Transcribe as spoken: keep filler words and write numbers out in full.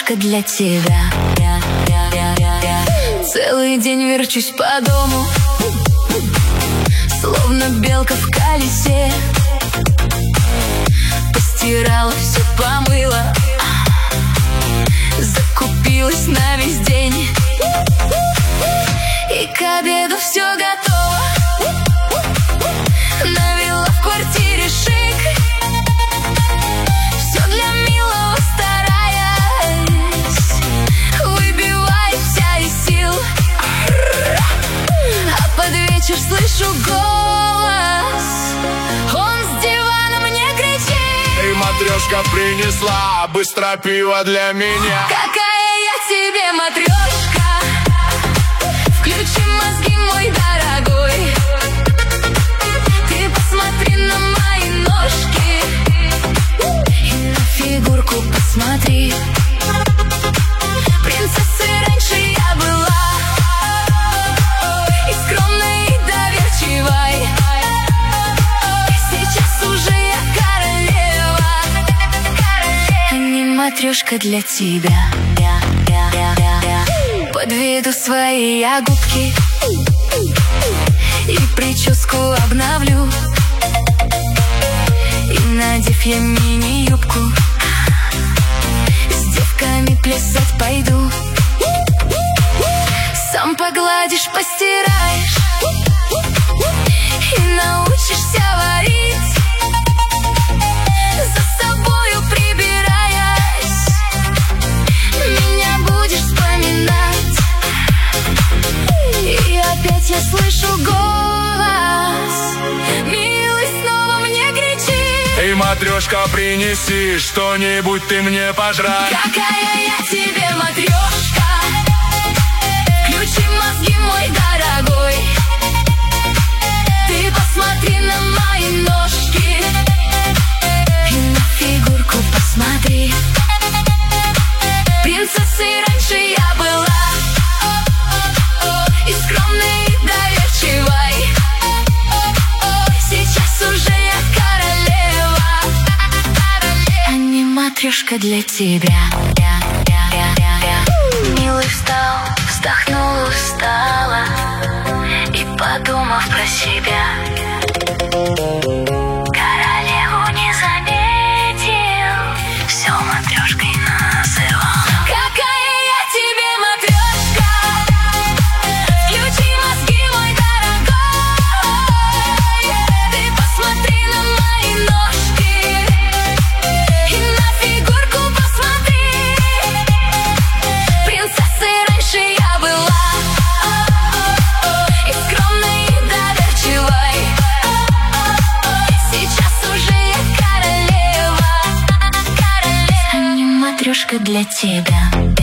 матрешка для тебя. Я, я, я, я, я. Целый день верчусь по дому, словно белка в колесе. Постирала, все помыла, закупилась на весь день. И к обеду все готово, навела в квартире шик. Все для милого стараюсь, выбиваю вся из сил. А под вечер слышу голос, он с дивана мне кричит: эй, матрешка принесла быстро пиво для меня. Какая я тебе матрешка, включи мозги, мой дорогой. Ты посмотри на мои ножки и на фигурку посмотри. Принцессой раньше я была, и скромной, и доверчивой. Сейчас уже я королева, а не матрешка для тебя. Я, я, я, я, я. Подведу свои я губки и прическу обновлю, и надев я мини-юбку, с девками плясать пойду. Сам погладишь, постираешь и научишься варить, за собою прибираясь, меня будешь вспоминать. И опять я слышу голос, милый снова мне кричит: эй, матрешка, принеси что-нибудь ты мне пожрать. какая я тебе матрешка, включи мозги, мой дорогой. Ты посмотри на мои ножки и на фигурку посмотри. Принцессой раньше я была, и скромной, и доверчивой. Сейчас уже я королева, а не матрешка для тебя. Я, я, я, я, я. Милый встал, вздохнул, устала, и, подумав про себя, королеву не заметил, все матрешкой называл. Какая я тебе матрешка, включи мозги, мой дорогой. Ты посмотри на мои ножки и на фигурку посмотри. Принцессой раньше я была, и скромной, и доверчивой. Сейчас уже я королева, а не матрешка для тебя.